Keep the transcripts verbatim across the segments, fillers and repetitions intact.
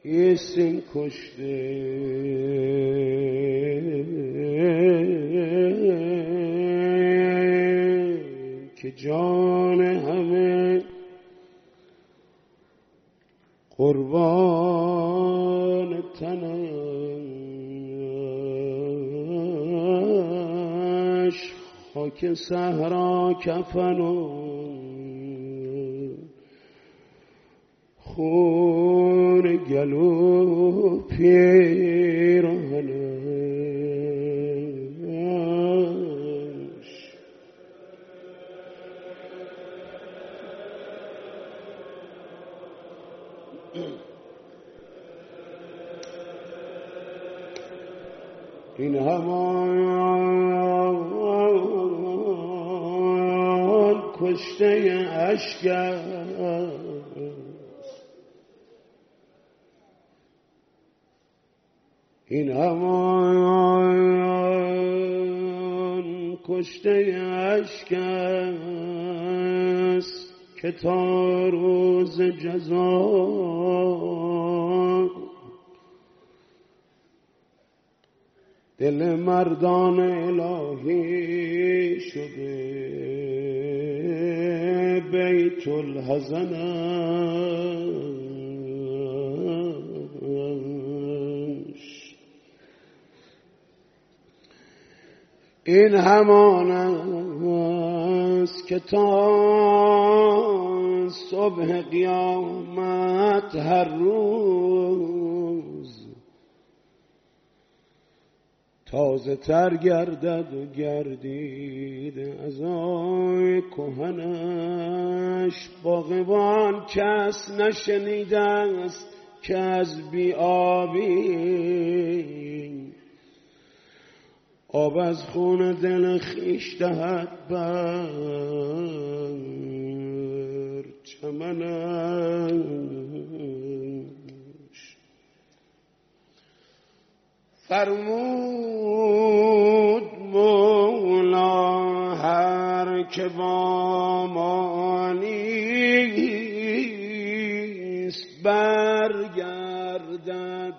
ایستین کشته که جان همه قربان تنش خاک صحرا کفن و خون گلو پیرهنش این همان کشته اشک این همان کشته اشک است که تا روز جزا دل مردان الهی شده بیت الحزن. این همان است که تا صبح قیامت هر روز تازه تر گردد و گردید از آی کهنش. باغبان کس نشنیده است که از بی آبی آب از خون دل خویش دهد بر چمنش. فرمود مولا هر که با ما نیست برگردد.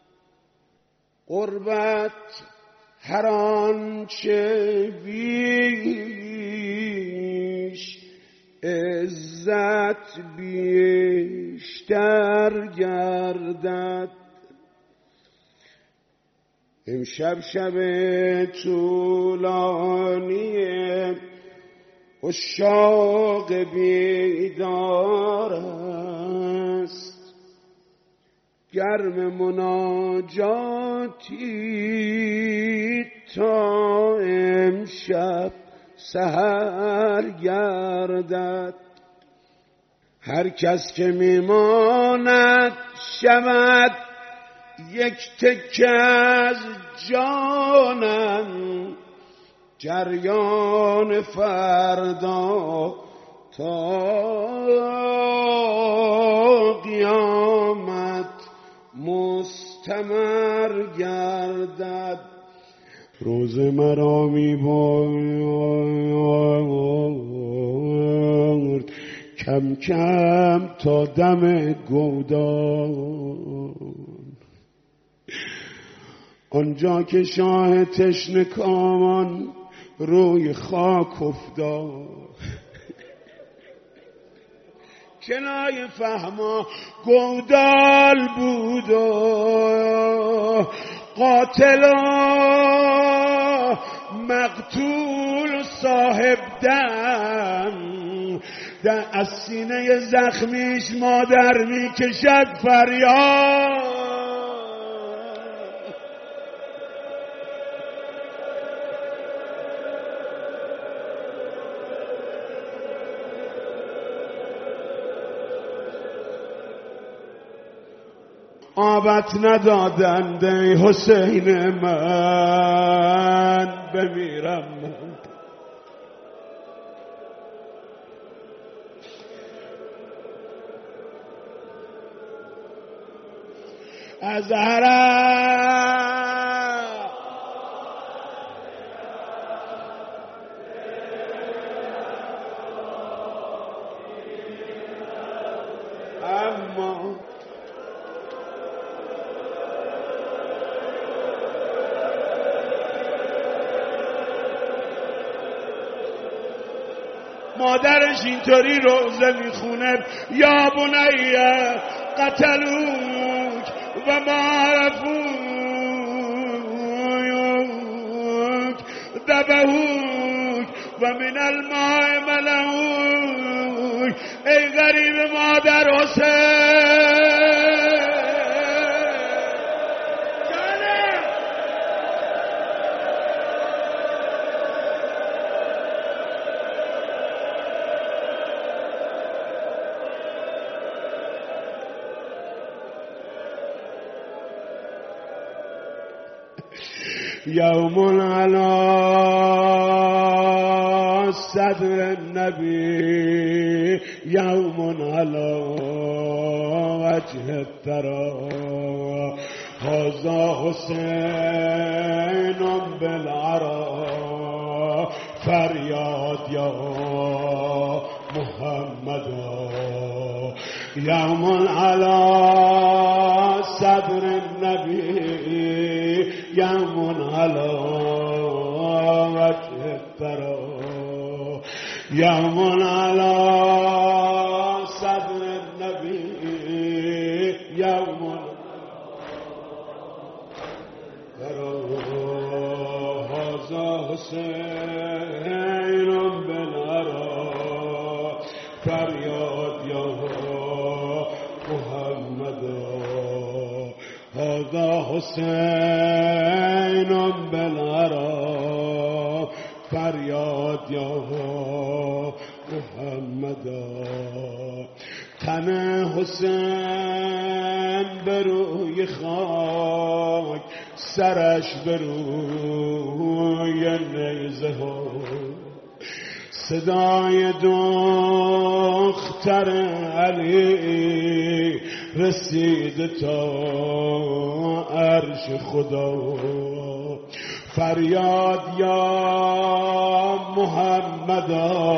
قربت هر آنچه بیش عزت بیشتر گردد. امشب شب طولانی عشاق بیدار است. گرم مناجاتی تا امشب سحر گردد. هر کس که میماند شود یک تکه از جانم. جریان فردا تا قیامت مستمر گردد. روز مرا می برد کم کم تا دم گودان. آنجا که شاه تشنه کامان روی خاک افتاد. کنای فهما گودال بود و قاتل و مقتول صاحب دم. در از سینه زخمیش مادر می کشد فریاد. آبت ندادند ای حسین من بمیرم من. از عرب اما مادرش اینطوری روزه میخونه یا بنیه قتلوک و معرفوک دبهوک و من الماء ملوک. ای غریب مادر حسین يوم على صدر النبي يوم على وجه الثرى هذا حسين بالعرى فریاد یا محمد يوم على صدر النبي يوم على وجه الثرى يوم على صدر النبي يوم هذا حسين بالعرى فریاد یا محمد هذا حسين بالعرى فریاد یا محمد. تن حسین بروی خاک سرش بروی نیزه ها صدای دختر علی رسید تا عرش خدا فریاد یا محمد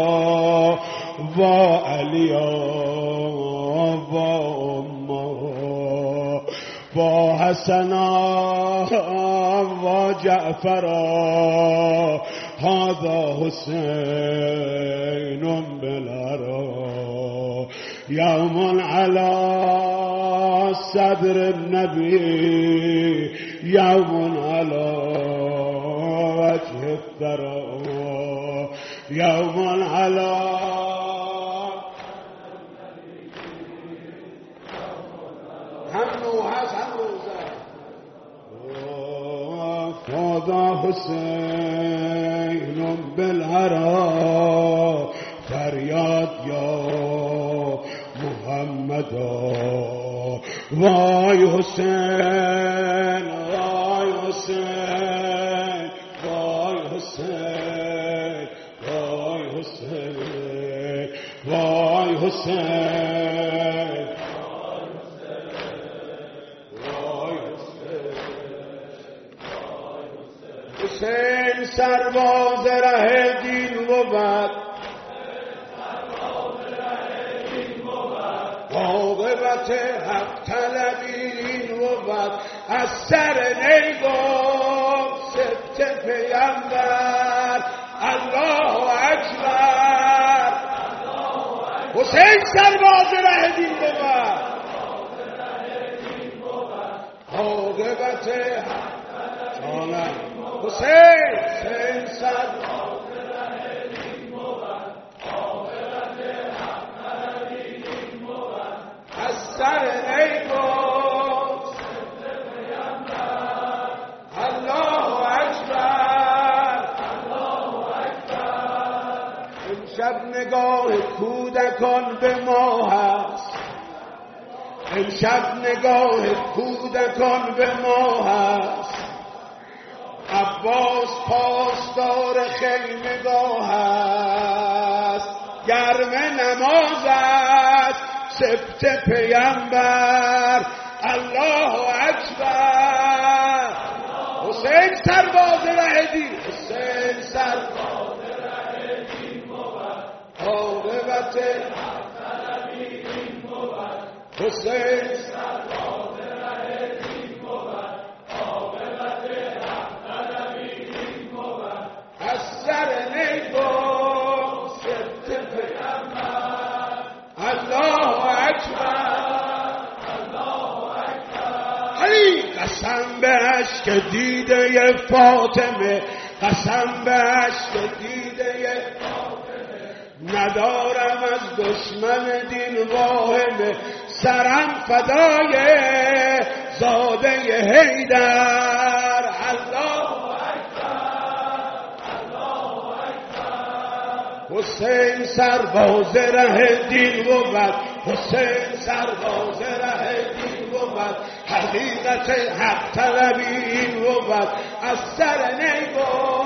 و علیا و اما و حسنا و جعفرا هذا حسين بالعرى يوم على صدر النبي يوم على وجه الثرى يوم على هذا حسين بالعرى فریاد یا محمد وای حسین وای حسین وای حسین وای حسین وای حسین حسین سرباز ره دین بود عاقبت حق طلبی بود از سر نیگم سبت پیامبر الله اکبر. حسین سرباز ره دین بود عاقبت حق جانم حسین حسین سرباز ره دین بود عاقبت حق طلبی بود از سر نیگم سبت پیامبر الله اکبر الله اکبر. امشب نگاه کودکان به ما هست امشب نگاه کودکان به ما هست عباس پاسدار خیمگاه است گرم نماز است سبت پیامبر الله اکبر. حسین سرباز ره دین حسین سرباز ره دین بود عاقبت حق طلبی بود حسین سرباز ره دین بود عاقبت حق طلبی بود از سر نیگم سبت قسم به عشق دیده فاطمه، قسم به عشق دیده فاطمه، ندارم از دشمن دین واهمه، سرم فدای زاده حیدر. الله حسین سرباز ره دین بود، حسین سرباز ره دین بود، حقیقت حق طلبی بود، از سر نی بود